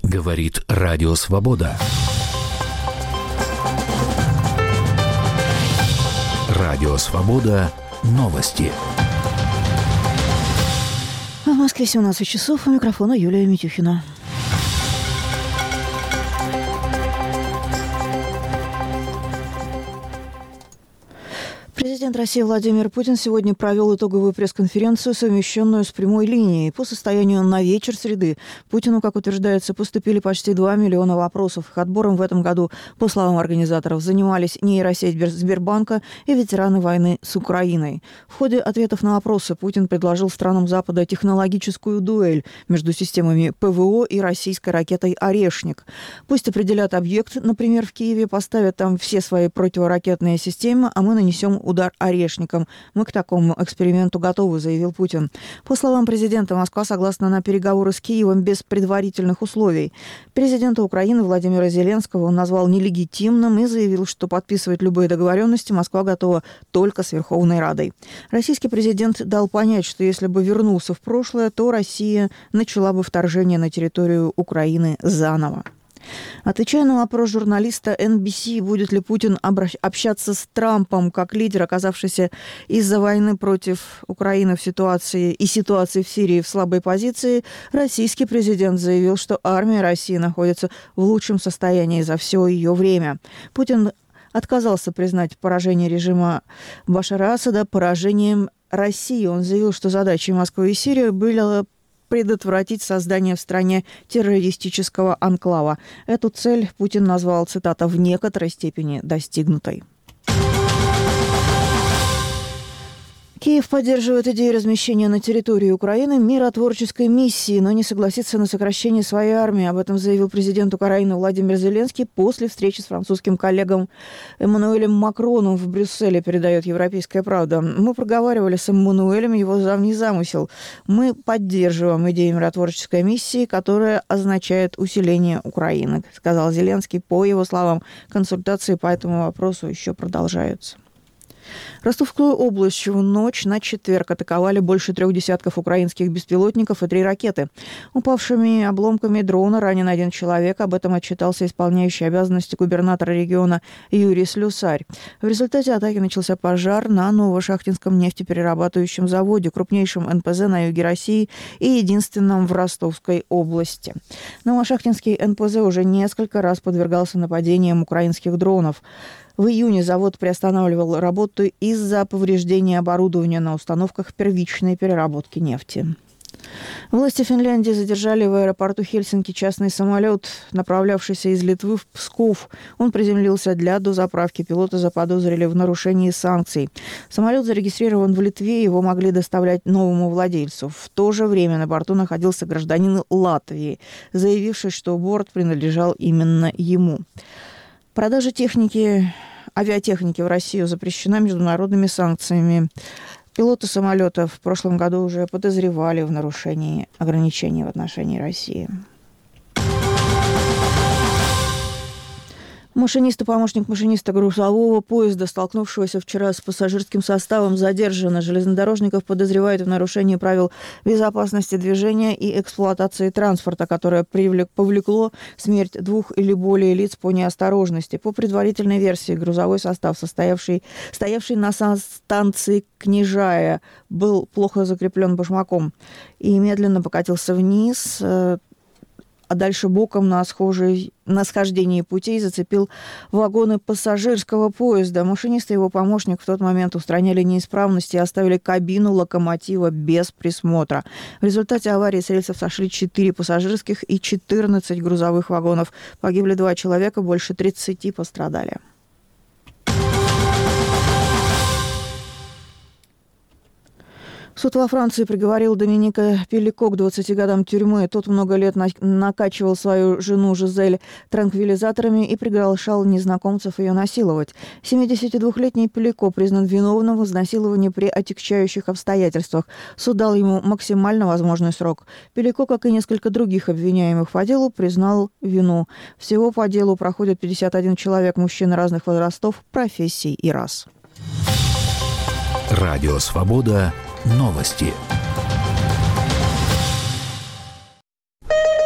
Говорит Радио Свобода. Радио Свобода. Новости. В Москве 17 часов. У микрофона Юлия Митюхина. Президент России Владимир Путин сегодня провел итоговую пресс-конференцию, совмещенную с прямой линией. По состоянию на вечер среды Путину, как утверждается, поступили почти 2 миллиона вопросов. Их отбором в этом году, по словам организаторов, занимались нейросеть Сбербанка и ветераны войны с Украиной. В ходе ответов на вопросы Путин предложил странам Запада технологическую дуэль между системами ПВО и российской ракетой «Орешник». Пусть определят объект, например, в Киеве, поставят там все свои противоракетные системы, а мы нанесем удар орешником. Мы к такому эксперименту готовы, заявил Путин. По словам президента, Москва согласна на переговоры с Киевом без предварительных условий. Президента Украины Владимира Зеленского он назвал нелегитимным и заявил, что подписывать любые договоренности Москва готова только с Верховной Радой. Российский президент дал понять, что если бы вернулся в прошлое, то Россия начала бы вторжение на территорию Украины заново. Отвечая на вопрос журналиста NBC, будет ли Путин общаться с Трампом как лидер, оказавшийся из-за войны против Украины в ситуации в Сирии в слабой позиции, российский президент заявил, что армия России находится в лучшем состоянии за все ее время. Путин отказался признать поражение режима Башара Асада поражением России. Он заявил, что задачей Москвы и Сирии было предотвратить создание в стране террористического анклава. Эту цель Путин назвал, цитата, «в некоторой степени достигнутой». Киев поддерживает идею размещения на территории Украины миротворческой миссии, но не согласится на сокращение своей армии. Об этом заявил президент Украины Владимир Зеленский после встречи с французским коллегом Эммануэлем Макроном в Брюсселе, передает «Европейская правда». Мы проговаривали с Эммануэлем его давний замысел. Мы поддерживаем идею миротворческой миссии, которая означает усиление Украины, сказал Зеленский. По его словам, консультации по этому вопросу еще продолжаются. Ростовскую область в ночь на четверг атаковали больше 3 десятков украинских беспилотников и 3 ракеты. Упавшими обломками дрона ранен 1 человек. Об этом отчитался исполняющий обязанности губернатора региона Юрий Слюсарь. В результате атаки начался пожар на Новошахтинском нефтеперерабатывающем заводе, крупнейшем НПЗ на юге России и единственном в Ростовской области. Новошахтинский НПЗ уже несколько раз подвергался нападениям украинских дронов. В июне завод приостанавливал работу из-за повреждения оборудования на установках первичной переработки нефти. Власти Финляндии задержали в аэропорту Хельсинки частный самолет, направлявшийся из Литвы в Псков. Он приземлился для дозаправки. Пилота заподозрили в нарушении санкций. Самолет зарегистрирован в Литве, его могли доставлять новому владельцу. В то же время на борту находился гражданин Латвии, заявивший, что борт принадлежал именно ему. Продажа авиатехники в Россию запрещена международными санкциями. Пилоты самолета в прошлом году уже подозревали в нарушении ограничений в отношении России. Машинист и помощник машиниста грузового поезда, столкнувшегося вчера с пассажирским составом, задержаны. Железнодорожников подозревают в нарушении правил безопасности движения и эксплуатации транспорта, которое повлекло смерть 2 или более лиц по неосторожности. По предварительной версии, грузовой состав, стоявший на станции Княжая, был плохо закреплен башмаком и медленно покатился вниз, а дальше боком на схождении путей зацепил вагоны пассажирского поезда. Машинист и его помощник в тот момент устраняли неисправности и оставили кабину локомотива без присмотра. В результате аварии с рельсов сошли 4 пассажирских и 14 грузовых вагонов. Погибли 2 человека, больше 30 пострадали. Суд во Франции приговорил Доминика Пеллико к 20 годам тюрьмы. Тот много лет накачивал свою жену Жизель транквилизаторами и приглашал незнакомцев ее насиловать. 72-летний Пеллико признан виновным в изнасиловании при отягчающих обстоятельствах. Суд дал ему максимально возможный срок. Пеллико, как и несколько других обвиняемых по делу, признал вину. Всего по делу проходит 51 человек, мужчин разных возрастов, профессий и рас. Радио Свобода. Новости.